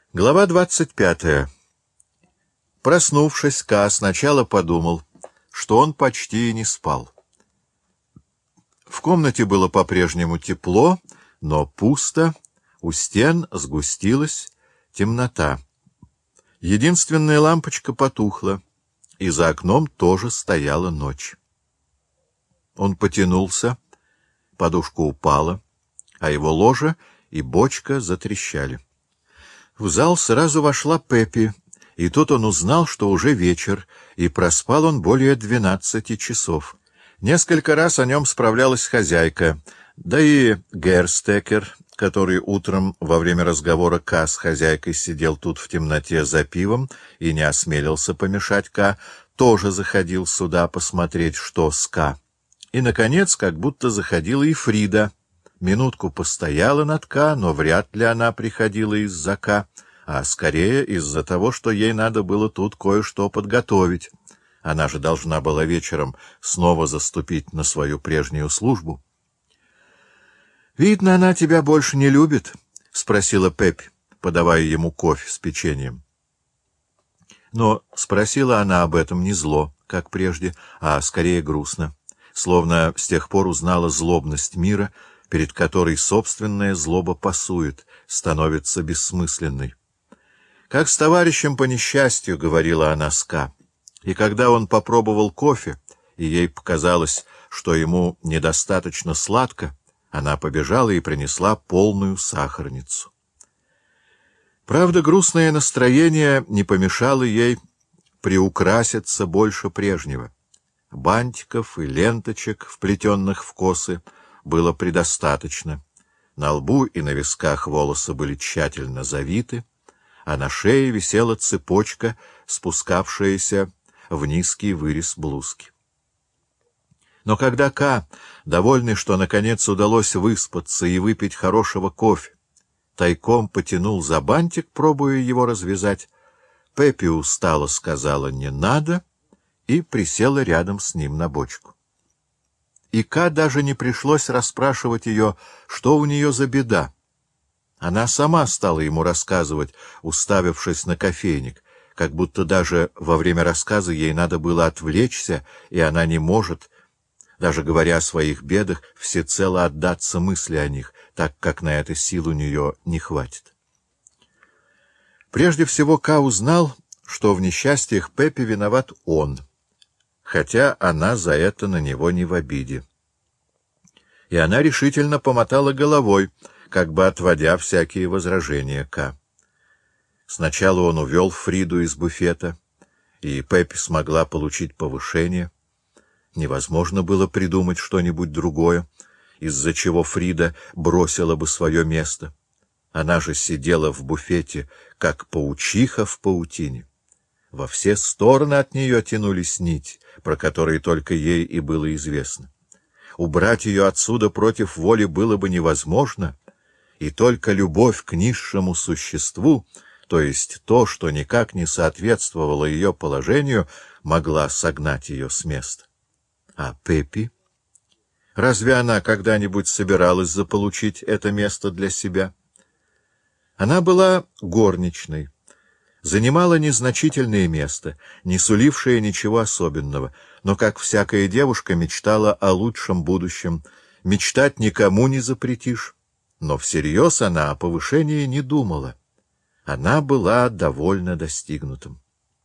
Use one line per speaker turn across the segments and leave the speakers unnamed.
Глава 25. Проснувшись, Ка сначала подумал, что он почти не спал. В комнате было по-прежнему тепло, но пусто, у стен сгустилась темнота. Единственная лампочка потухла, и за окном тоже стояла ночь. Он потянулся, подушка упала, а его ложа и бочка затрещали. В зал сразу вошла Пеппи, и тут он узнал, что уже вечер, и проспал он более 12 часов. Несколько раз о нем справлялась хозяйка, да и Герстекер, который утром во время разговора Ка с хозяйкой сидел тут в темноте за пивом и не осмелился помешать Ка, тоже заходил сюда посмотреть, что с Ка. И, наконец, как будто заходила и Фрида. Минутку постояла над Ка, но вряд ли она приходила из-за Ка, а скорее из-за того, что ей надо было тут кое-что подготовить. Она же должна была вечером снова заступить на свою прежнюю службу. «Видно, она тебя больше не любит?» — спросила Пеппи, подавая ему кофе с печеньем. Но спросила она об этом не зло, как прежде, а скорее грустно, словно с тех пор узнала злобность мира, перед которой собственная злоба пасует, становится бессмысленной. «Как с товарищем по несчастью», — говорила она с Ка. И когда он попробовал кофе, и ей показалось, что ему недостаточно сладко, она побежала и принесла полную сахарницу. Правда, грустное настроение не помешало ей приукраситься больше прежнего. Бантиков и ленточек, вплетенных в косы, было предостаточно. На лбу и на висках волосы были тщательно завиты, а на шее висела цепочка, спускавшаяся в низкий вырез блузки. Но когда Ка, довольный, что наконец удалось выспаться и выпить хорошего кофе, тайком потянул за бантик, пробуя его развязать, Пеппи устало сказала «не надо» и присела рядом с ним на бочку. И Ка даже не пришлось расспрашивать ее, что у нее за беда. Она сама стала ему рассказывать, уставившись на кофейник, как будто даже во время рассказа ей надо было отвлечься, и она не может, даже говоря о своих бедах, всецело отдаться мысли о них, так как на это сил у нее не хватит. Прежде всего Ка узнал, что в несчастьях Пеппи виноват он, хотя она за это на него не в обиде. И она решительно помотала головой, как бы отводя всякие возражения Ка. Сначала он увел Фриду из буфета, и Пеппи смогла получить повышение. Невозможно было придумать что-нибудь другое, из-за чего Фрида бросила бы свое место. Она же сидела в буфете, как паучиха в паутине. Во все стороны от нее тянулись нити, про которые только ей и было известно. Убрать ее отсюда против воли было бы невозможно, и только любовь к низшему существу, то есть то, что никак не соответствовало ее положению, могла согнать ее с места. А Пеппи? Разве она когда-нибудь собиралась заполучить это место для себя? Она была горничной, занимала незначительное место, не сулившее ничего особенного, но, как всякая девушка, мечтала о лучшем будущем. Мечтать никому не запретишь, но всерьез она о повышении не думала. Она была довольно достигнутым.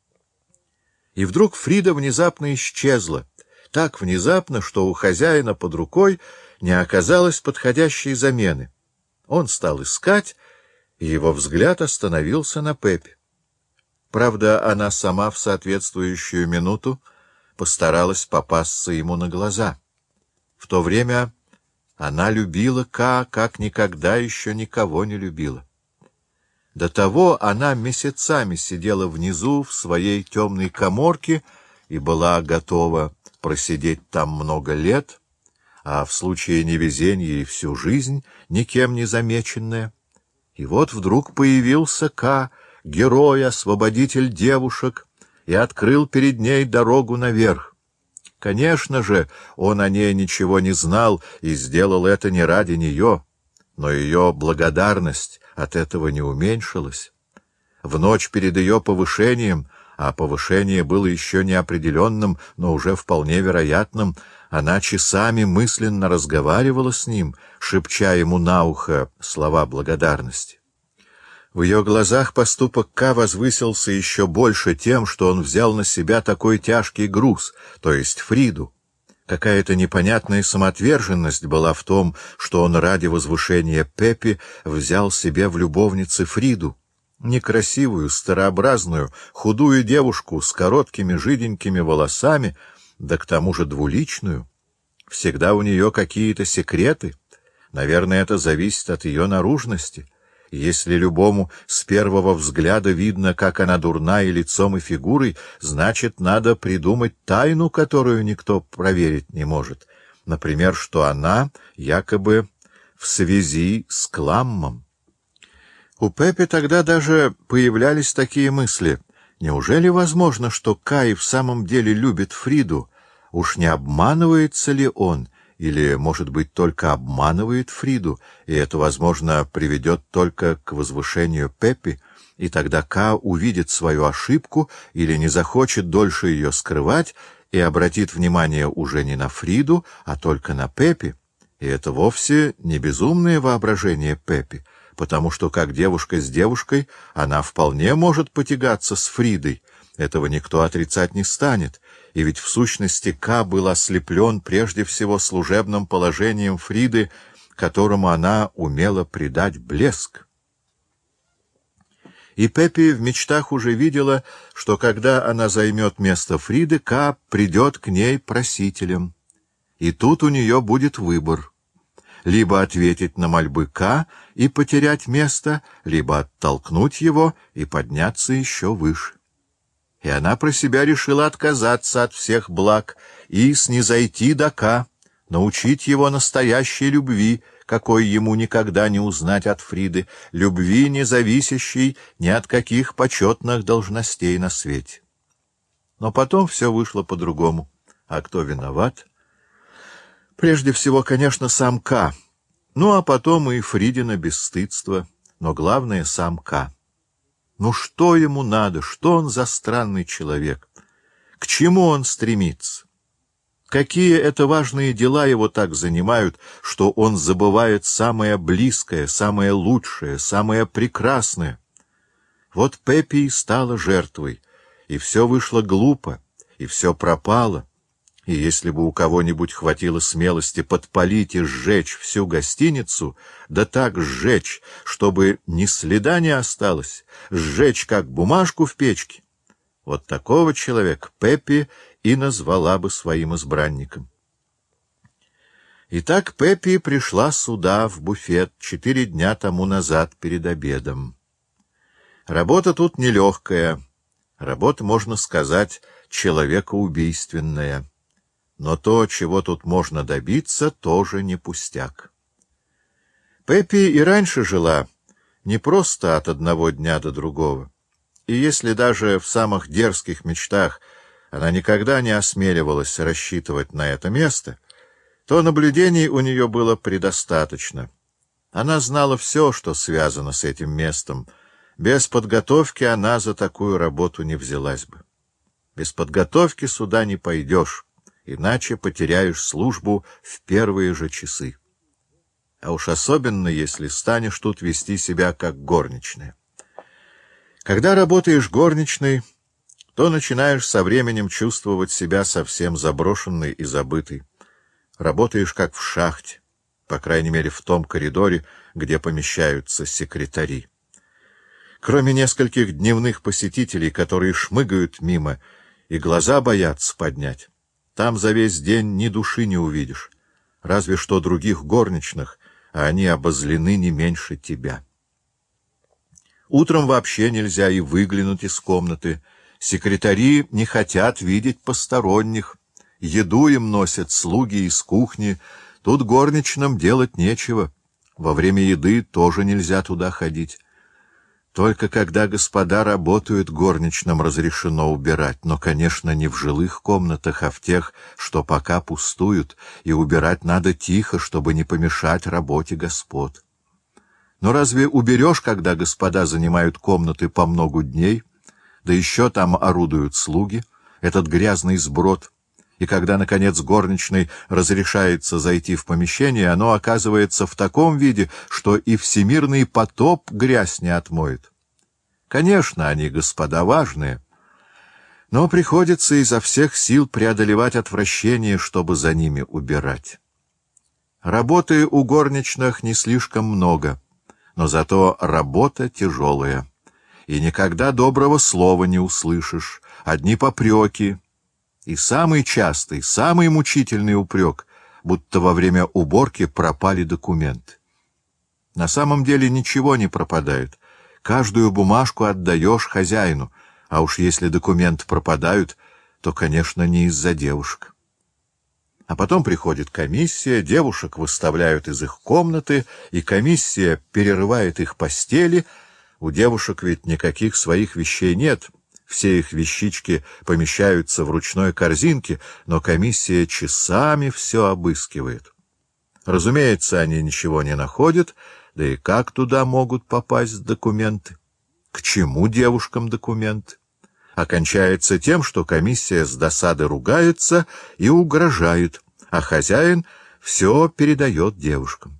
И вдруг Фрида внезапно исчезла, так внезапно, что у хозяина под рукой не оказалось подходящей замены. Он стал искать, и его взгляд остановился на Пеппи. Правда, она сама в соответствующую минуту постаралась попасться ему на глаза. В то время она любила Ка, как никогда еще никого не любила. До того она месяцами сидела внизу в своей темной каморке и была готова просидеть там много лет, а в случае невезения и всю жизнь никем не замеченная. И вот вдруг появился Ка, герой, освободитель девушек, и открыл перед ней дорогу наверх. Конечно же, он о ней ничего не знал и сделал это не ради нее, но ее благодарность от этого не уменьшилась. В ночь перед ее повышением, а повышение было еще неопределенным, но уже вполне вероятным, она часами мысленно разговаривала с ним, шепча ему на ухо слова благодарности. В ее глазах поступок К возвысился еще больше тем, что он взял на себя такой тяжкий груз, то есть Фриду. Какая-то непонятная самоотверженность была в том, что он ради возвышения Пеппи взял себе в любовницы Фриду, некрасивую, старообразную, худую девушку с короткими жиденькими волосами, да к тому же двуличную. Всегда у нее какие-то секреты. Наверное, это зависит от ее наружности. Если любому с первого взгляда видно, как она дурна и лицом, и фигурой, значит, надо придумать тайну, которую никто проверить не может. Например, что она якобы в связи с Кламмом. У Пеппи тогда даже появлялись такие мысли. Неужели возможно, что Кай в самом деле любит Фриду? Уж не обманывается ли он? Или, может быть, только обманывает Фриду, и это, возможно, приведет только к возвышению Пеппи, и тогда Ка увидит свою ошибку или не захочет дольше ее скрывать и обратит внимание уже не на Фриду, а только на Пеппи. И это вовсе не безумное воображение Пеппи, потому что, как девушка с девушкой, она вполне может потягаться с Фридой. Этого никто отрицать не станет, и ведь в сущности Ка был ослеплен прежде всего служебным положением Фриды, которому она умела придать блеск. И Пеппи в мечтах уже видела, что когда она займет место Фриды, Ка придет к ней просителем. И тут у нее будет выбор: либо ответить на мольбы Ка и потерять место, либо оттолкнуть его и подняться еще выше. И она про себя решила отказаться от всех благ и снизойти до Ка, научить его настоящей любви, какой ему никогда не узнать от Фриды, любви, не зависящей ни от каких почетных должностей на свете. Но потом все вышло по-другому. А кто виноват? Прежде всего, конечно, сам Ка, ну а потом и Фридина бесстыдство, но главное — сам Ка. Ну что ему надо, что он за странный человек? К чему он стремится? Какие это важные дела его так занимают, что он забывает самое близкое, самое лучшее, самое прекрасное? Вот Пеппи и стала жертвой, и все вышло глупо, и все пропало. И если бы у кого-нибудь хватило смелости подпалить и сжечь всю гостиницу, да так сжечь, чтобы ни следа не осталось, сжечь как бумажку в печке, вот такого человека Пеппи и назвала бы своим избранником. Итак, Пеппи пришла сюда, в буфет, 4 дня тому назад, перед обедом. Работа тут нелегкая, работа, можно сказать, человекоубийственная. Но то, чего тут можно добиться, тоже не пустяк. Пеппи и раньше жила не просто от одного дня до другого. И если даже в самых дерзких мечтах она никогда не осмеливалась рассчитывать на это место, то наблюдений у нее было предостаточно. Она знала все, что связано с этим местом. Без подготовки она за такую работу не взялась бы. Без подготовки сюда не пойдешь, иначе потеряешь службу в первые же часы. А уж особенно, если станешь тут вести себя как горничная. Когда работаешь горничной, то начинаешь со временем чувствовать себя совсем заброшенной и забытой. Работаешь как в шахте, по крайней мере в том коридоре, где помещаются секретари. Кроме нескольких дневных посетителей, которые шмыгают мимо и глаза боятся поднять, там за весь день ни души не увидишь, разве что других горничных, а они обозлены не меньше тебя. Утром вообще нельзя и выглянуть из комнаты. Секретари не хотят видеть посторонних. Еду им носят слуги из кухни. Тут горничным делать нечего. Во время еды тоже нельзя туда ходить. Только когда господа работают, горничным разрешено убирать, но, конечно, не в жилых комнатах, а в тех, что пока пустуют, и убирать надо тихо, чтобы не помешать работе господ. Но разве уберешь, когда господа занимают комнаты по многу дней, да еще там орудуют слуги, этот грязный сброд, и когда, наконец, горничной разрешается зайти в помещение, оно оказывается в таком виде, что и всемирный потоп грязь не отмоет? Конечно, они господа важные, но приходится изо всех сил преодолевать отвращение, чтобы за ними убирать. Работы у горничных не слишком много, но зато работа тяжелая, и никогда доброго слова не услышишь, одни попреки, и самый частый, самый мучительный упрек, будто во время уборки пропали документы. На самом деле ничего не пропадает, каждую бумажку отдаешь хозяину, а уж если документы пропадают, то, конечно, не из-за девушек. А потом приходит комиссия, девушек выставляют из их комнаты, и комиссия перерывает их постели. У девушек ведь никаких своих вещей нет, все их вещички помещаются в ручной корзинке, но комиссия часами все обыскивает. Разумеется, они ничего не находят, да и как туда могут попасть документы? К чему девушкам документы? Окончается тем, что комиссия с досады ругается и угрожает, а хозяин все передает девушкам.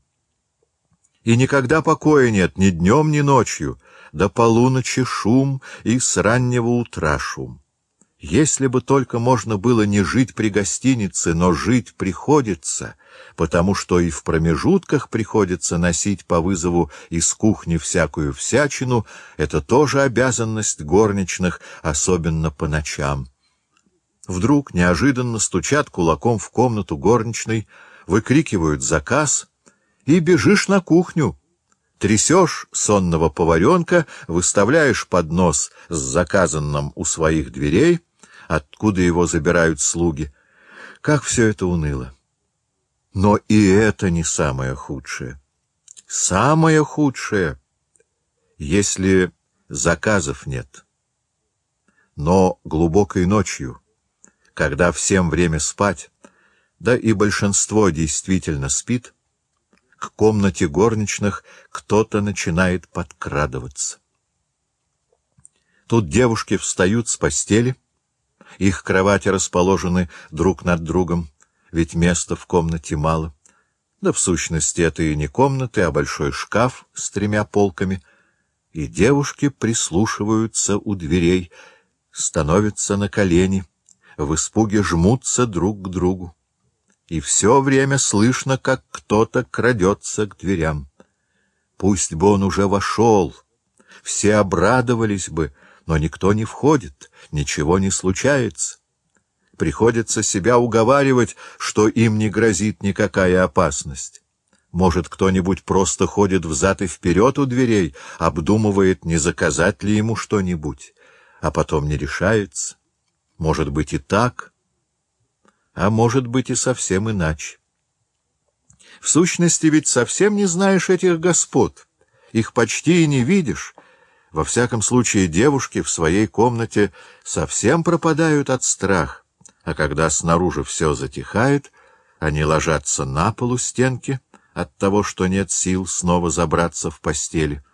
И никогда покоя нет ни днем, ни ночью, до полуночи шум и с раннего утра шум. Если бы только можно было не жить при гостинице, но жить приходится, потому что и в промежутках приходится носить по вызову из кухни всякую всячину, это тоже обязанность горничных, особенно по ночам. Вдруг неожиданно стучат кулаком в комнату горничной, выкрикивают заказ, и бежишь на кухню. Трясешь сонного поваренка, выставляешь поднос с заказанным у своих дверей, откуда его забирают слуги. Как все это уныло! Но и это не самое худшее. Самое худшее, если заказов нет. Но глубокой ночью, когда всем время спать, да и большинство действительно спит, к комнате горничных кто-то начинает подкрадываться. Тут девушки встают с постели, их кровати расположены друг над другом, ведь места в комнате мало. Да в сущности это и не комнаты, а большой шкаф с 3 полками, и девушки прислушиваются у дверей, становятся на колени, в испуге жмутся друг к другу. И все время слышно, как кто-то крадется к дверям. Пусть бы он уже вошел, все обрадовались бы, но никто не входит, ничего не случается. Приходится себя уговаривать, что им не грозит никакая опасность. Может, кто-нибудь просто ходит взад и вперед у дверей, обдумывает, не заказать ли ему что-нибудь, а потом не решается. Может быть и так, а может быть и совсем иначе. В сущности, ведь совсем не знаешь этих господ, их почти и не видишь. Во всяком случае, девушки в своей комнате совсем пропадают от страха, а когда снаружи все затихает, они ложатся на пол у стенки от того, что нет сил снова забраться в постели.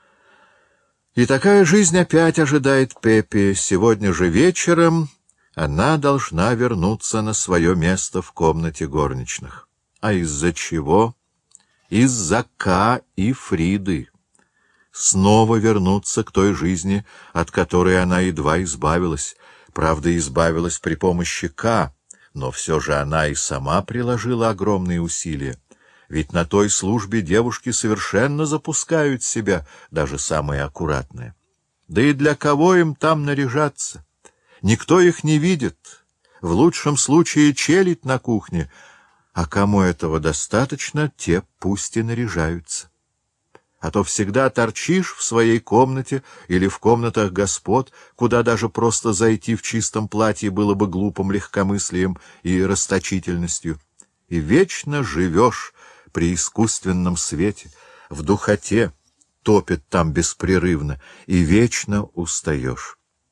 И такая жизнь опять ожидает Пеппи. Сегодня же вечером она должна вернуться на свое место в комнате горничных. А из-за чего? Из-за Ка и Фриды. Снова вернуться к той жизни, от которой она едва избавилась. Правда, избавилась при помощи Ка, но все же она и сама приложила огромные усилия. Ведь на той службе девушки совершенно запускают себя, даже самые аккуратные. Да и для кого им там наряжаться? Никто их не видит. В лучшем случае челядь на кухне, а кому этого достаточно, те пусть и наряжаются. А то всегда торчишь в своей комнате или в комнатах господ, куда даже просто зайти в чистом платье было бы глупым легкомыслием и расточительностью. И вечно живешь при искусственном свете, в духоте, топит там беспрерывно, и вечно устаешь.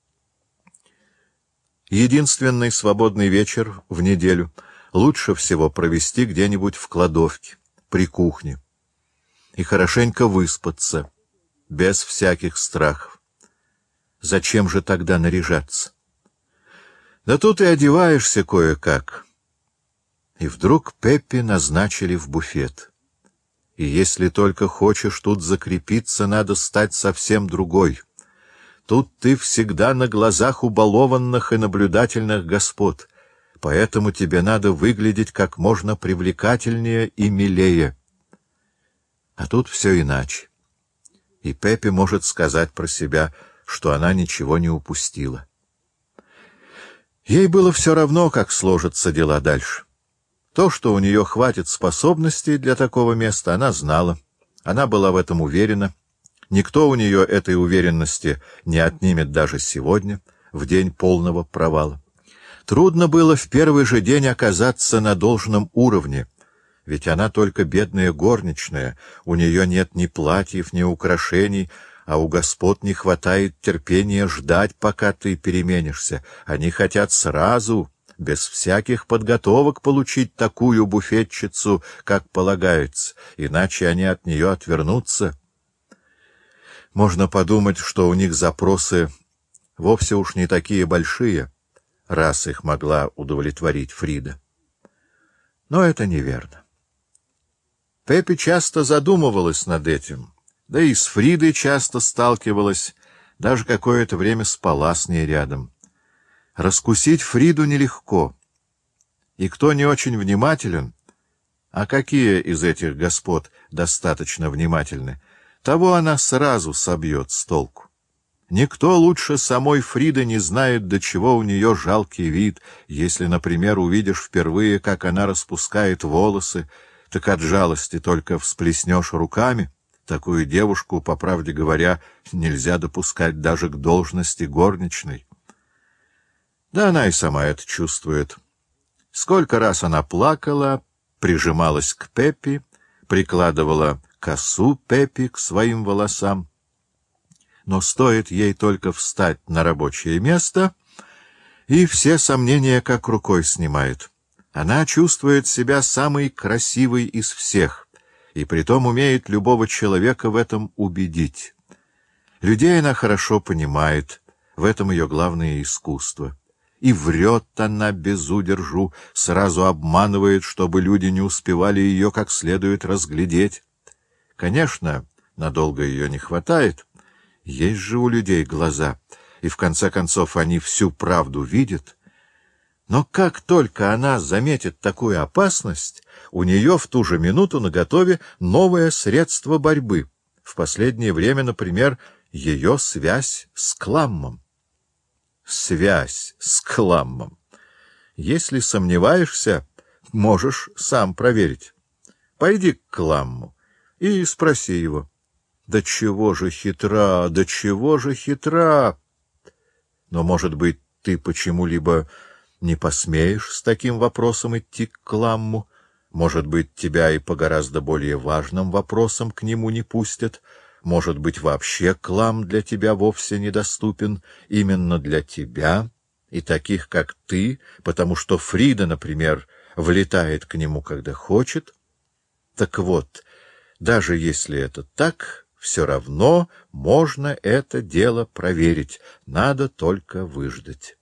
Единственный свободный вечер в неделю лучше всего провести где-нибудь в кладовке, при кухне. и хорошенько выспаться, без всяких страхов. Зачем же тогда наряжаться? Да тут и одеваешься кое-как. И вдруг Пеппи назначили в буфет. И если только хочешь тут закрепиться, надо стать совсем другой. Тут ты всегда на глазах у балованных и наблюдательных господ, поэтому тебе надо выглядеть как можно привлекательнее и милее. А тут все иначе. И Пеппи может сказать про себя, что она ничего не упустила. Ей было все равно, как сложатся дела дальше. То, что у нее хватит способностей для такого места, она знала. Она была в этом уверена. Никто у нее этой уверенности не отнимет даже сегодня, в день полного провала. Трудно было в первый же день оказаться на должном уровне, ведь она только бедная горничная, у нее нет ни платьев, ни украшений, а у господ не хватает терпения ждать, пока ты переменишься. Они хотят сразу, без всяких подготовок, получить такую буфетчицу, как полагается, иначе они от нее отвернутся. Можно подумать, что у них запросы вовсе уж не такие большие, раз их могла удовлетворить Фрида. Но это неверно. Пеппи часто задумывалась над этим, да и с Фридой часто сталкивалась, даже какое-то время спала с ней рядом. Раскусить Фриду нелегко. И кто не очень внимателен, а какие из этих господ достаточно внимательны, того она сразу собьет с толку. Никто лучше самой Фриды не знает, до чего у нее жалкий вид. Если, например, увидишь впервые, как она распускает волосы, так от жалости только всплеснешь руками. Такую девушку, по правде говоря, нельзя допускать даже к должности горничной. Да она и сама это чувствует. Сколько раз она плакала, прижималась к Пеппи, прикладывала косу Пеппи к своим волосам. Но стоит ей только встать на рабочее место, и все сомнения как рукой снимает. Она чувствует себя самой красивой из всех, и притом умеет любого человека в этом убедить. Людей она хорошо понимает, в этом ее главное искусство. И врет она без удержу, сразу обманывает, чтобы люди не успевали ее как следует разглядеть. Конечно, надолго ее не хватает, есть же у людей глаза, и в конце концов они всю правду видят. Но как только она заметит такую опасность, у нее в ту же минуту наготове новое средство борьбы. В последнее время, например, ее связь с Кламмом. Связь с Кламмом. Если сомневаешься, можешь сам проверить. Пойди к Кламму и спроси его. Да чего же хитра, да чего же хитра! Но, может быть, ты почему-либо не посмеешь с таким вопросом идти к Кламму? Может быть, тебя и по гораздо более важным вопросам к нему не пустят? Может быть, вообще Кламм для тебя вовсе недоступен, именно для тебя и таких, как ты, потому что Фрида, например, влетает к нему, когда хочет? Так вот, даже если это так, все равно можно это дело проверить, надо только выждать.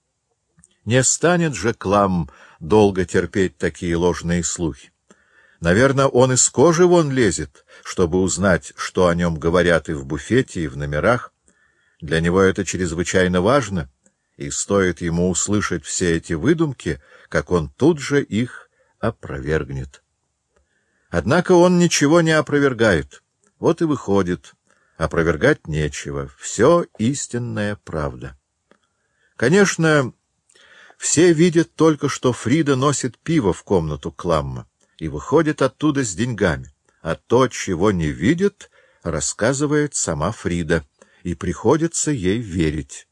Не станет же Кламм долго терпеть такие ложные слухи. Наверное, он из кожи вон лезет, чтобы узнать, что о нем говорят и в буфете, и в номерах. Для него это чрезвычайно важно, и стоит ему услышать все эти выдумки, как он тут же их опровергнет. Однако он ничего не опровергает. Вот и выходит, опровергать нечего, все истинная правда. Конечно, все видят только, что Фрида носит пиво в комнату Кламма и выходит оттуда с деньгами, а то, чего не видят, рассказывает сама Фрида, и приходится ей верить.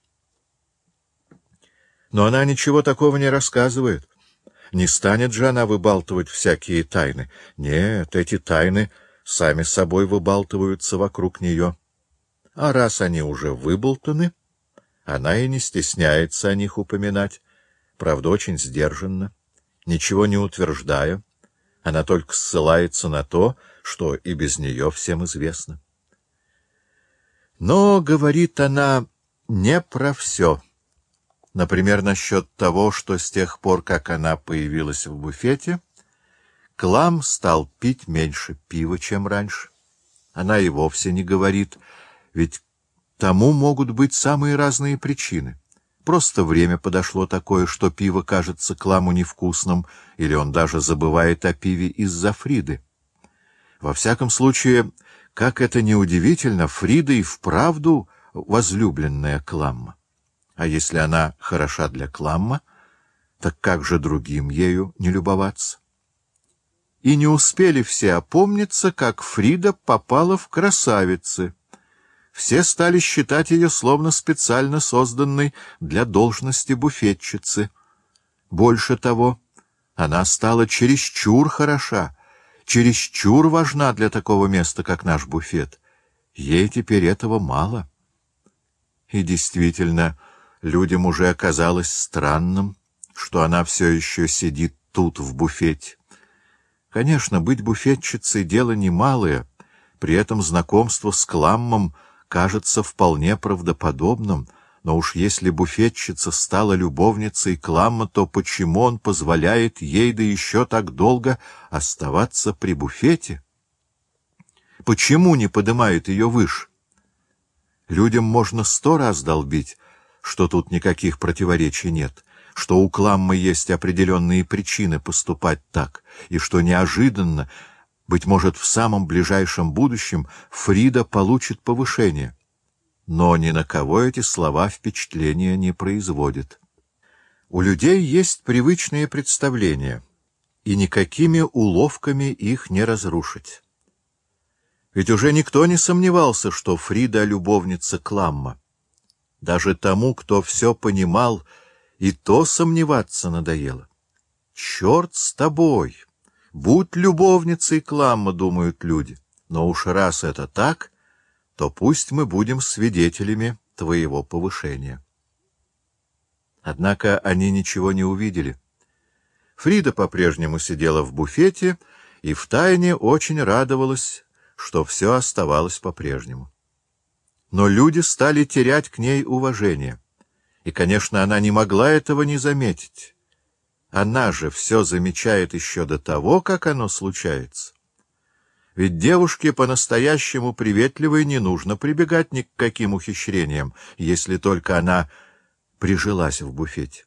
Но она ничего такого не рассказывает. Не станет же она выбалтывать всякие тайны. Нет, эти тайны сами собой выбалтываются вокруг нее. А раз они уже выболтаны, она и не стесняется о них упоминать, правда, очень сдержанно, ничего не утверждая, Она только ссылается на то, что и без нее всем известно. Но, говорит она, не про все. Например, насчет того, что с тех пор, как она появилась в буфете, Клам стал пить меньше пива, чем раньше. Она и вовсе не говорит, ведь тому могут быть самые разные причины. Просто время подошло такое, что пиво кажется Кламу невкусным, или он даже забывает о пиве из-за Фриды. Во всяком случае, как это ни удивительно, Фрида и вправду возлюбленная Кламма. А если она хороша для Кламма, так как же другим ею не любоваться? И не успели все опомниться, как Фрида попала в красавицы. Все стали считать ее словно специально созданной для должности буфетчицы. Больше того, она стала чересчур хороша, чересчур важна для такого места, как наш буфет. Ей теперь этого мало. И действительно, людям уже оказалось странным, что она все еще сидит тут, в буфете. Конечно, быть буфетчицей — дело немалое, при этом знакомство с Кламмом кажется вполне правдоподобным, но уж если буфетчица стала любовницей Кламма, то почему он позволяет ей да еще так долго оставаться при буфете? Почему не поднимает ее выше? Людям можно 100 раз долбить, что тут никаких противоречий нет, что у Кламмы есть определенные причины поступать так, и что неожиданно, быть может, в самом ближайшем будущем Фрида получит повышение. Но ни на кого эти слова впечатления не производят. У людей есть привычные представления, и никакими уловками их не разрушить. Ведь уже никто не сомневался, что Фрида — любовница Кламма. Даже тому, кто все понимал, и то сомневаться надоело. Черт с тобой! Будь любовницей Кламма, думают люди. Но уж раз это так, то пусть мы будем свидетелями твоего повышения. Однако они ничего не увидели. Фрида по-прежнему сидела в буфете и втайне очень радовалась, что все оставалось по-прежнему. Но люди стали терять к ней уважение. И, конечно, она не могла этого не заметить. Она же все замечает еще до того, как оно случается. Ведь девушке по-настоящему приветливой не нужно прибегать ни к каким ухищрениям, если только она прижилась в буфете.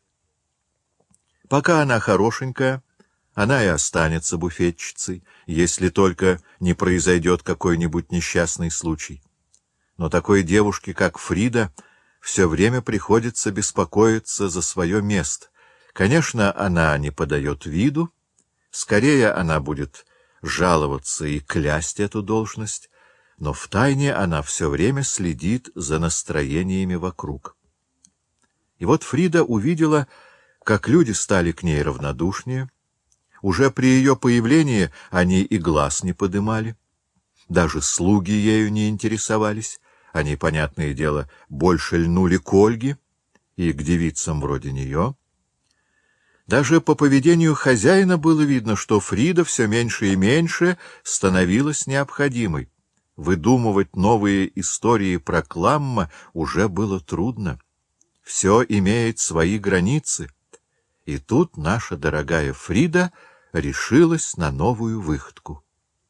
Пока она хорошенькая, она и останется буфетчицей, если только не произойдет какой-нибудь несчастный случай. Но такой девушке, как Фрида, все время приходится беспокоиться за свое место. Конечно, она не подает виду, скорее она будет жаловаться и клясть эту должность, но втайне она все время следит за настроениями вокруг. И вот Фрида увидела, как люди стали к ней равнодушнее. Уже при ее появлении они и глаз не подымали. Даже слуги ею не интересовались. Они, понятное дело, больше льнули к Ольге и к девицам вроде нее. Даже по поведению хозяина было видно, что Фрида все меньше и меньше становилась необходимой. Выдумывать новые истории про Кламма уже было трудно. Все имеет свои границы. И тут наша дорогая Фрида решилась на новую выходку.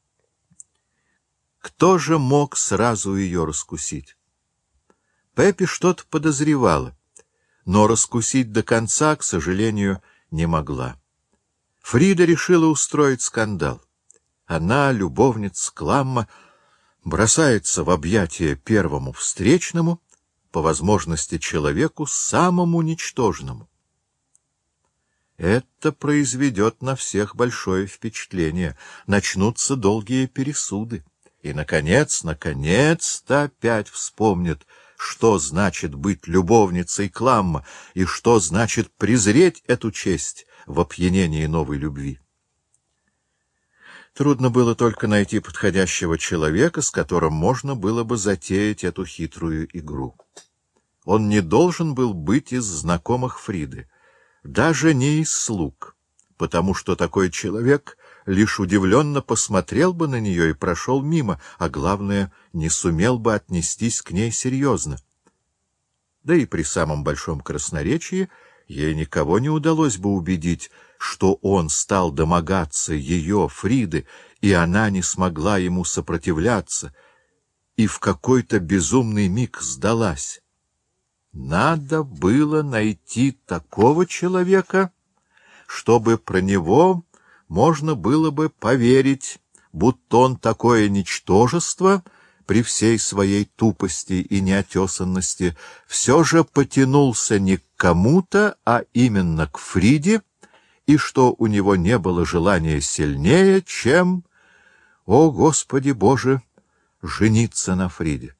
Кто же мог сразу ее раскусить? Пеппи что-то подозревала, но раскусить до конца, к сожалению, не могла. Фрида решила устроить скандал. Она, любовница Кламма, бросается в объятия первому встречному, по возможности человеку самому ничтожному. Это произведет на всех большое впечатление. Начнутся долгие пересуды. И, наконец-то опять вспомнят, что значит быть любовницей Кламма и что значит презреть эту честь в опьянении новой любви. Трудно было только найти подходящего человека, с которым можно было бы затеять эту хитрую игру. Он не должен был быть из знакомых Фриды, даже не из слуг, потому что такой человек лишь удивленно посмотрел бы на нее и прошел мимо, а главное, не сумел бы отнестись к ней серьезно. Да и при самом большом красноречии ей никого не удалось бы убедить, что он стал домогаться ее, Фриды, и она не смогла ему сопротивляться, и в какой-то безумный миг сдалась. Надо было найти такого человека, чтобы про него можно было бы поверить, будто он такое ничтожество, при всей своей тупости и неотесанности, все же потянулся не к кому-то, а именно к Фриде, и что у него не было желания сильнее, чем, о Господи Боже, жениться на Фриде.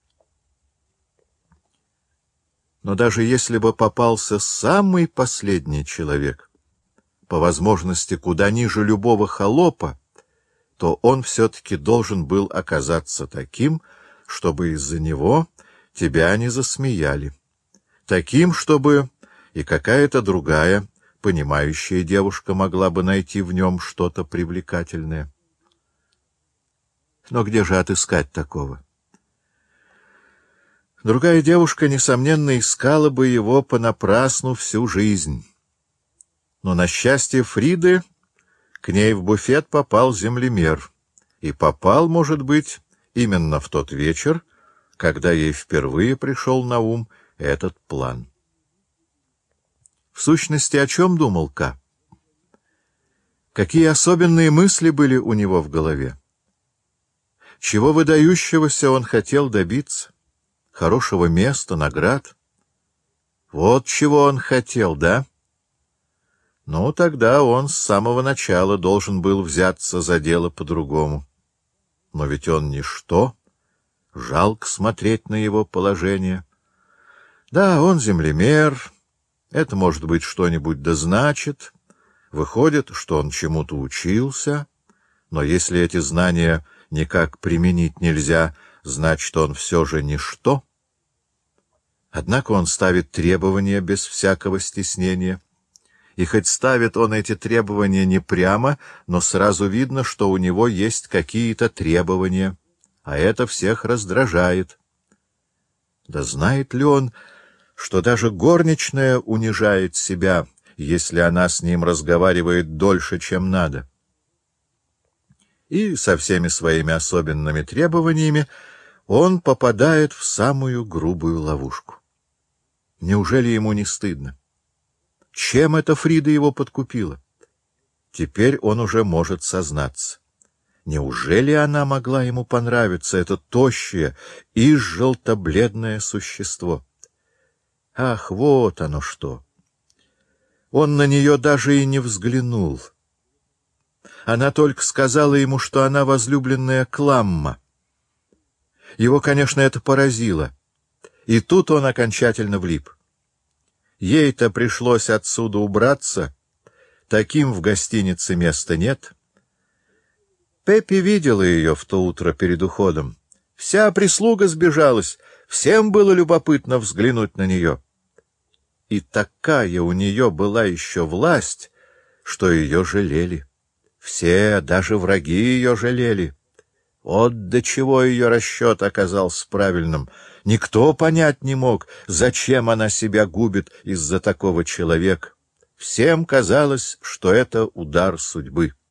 Но даже если бы попался самый последний человек, по возможности куда ниже любого холопа, то он все-таки должен был оказаться таким, чтобы из-за него тебя не засмеяли, таким, чтобы и какая-то другая, понимающая девушка могла бы найти в нем что-то привлекательное. Но где же отыскать такого? Другая девушка, несомненно, искала бы его понапрасну всю жизнь. Но на счастье Фриды к ней в буфет попал землемер. И попал, может быть, именно в тот вечер, когда ей впервые пришел на ум этот план. В сущности, о чем думал К? Какие особенные мысли были у него в голове? Чего выдающегося он хотел добиться? Хорошего места, наград? Вот чего он хотел, да? Ну, тогда он с самого начала должен был взяться за дело по-другому. Но ведь он ничто, жалко смотреть на его положение. Да, он землемер, это, может быть, что-нибудь да значит. Выходит, что он чему-то учился, но если эти знания никак применить нельзя, значит, он все же ничто. Однако он ставит требования без всякого стеснения. И хоть ставит он эти требования не прямо, но сразу видно, что у него есть какие-то требования, а это всех раздражает. Да знает ли он, что даже горничная унижает себя, если она с ним разговаривает дольше, чем надо? И со всеми своими особенными требованиями он попадает в самую грубую ловушку. Неужели ему не стыдно? Чем эта Фрида его подкупила? Теперь он уже может сознаться. Неужели она могла ему понравиться, это тощее и желто-бледное существо? Ах, вот оно что! Он на нее даже и не взглянул. Она только сказала ему, что она возлюбленная Кламма. Его, конечно, это поразило. И тут он окончательно влип. Ей-то пришлось отсюда убраться, таким в гостинице места нет. Пеппи видела ее в то утро перед уходом. Вся прислуга сбежалась, всем было любопытно взглянуть на нее. И такая у нее была еще власть, что ее жалели. Все, даже враги ее жалели. Вот до чего ее расчет оказался правильным. Никто понять не мог, зачем она себя губит из-за такого человека. Всем казалось, что это удар судьбы.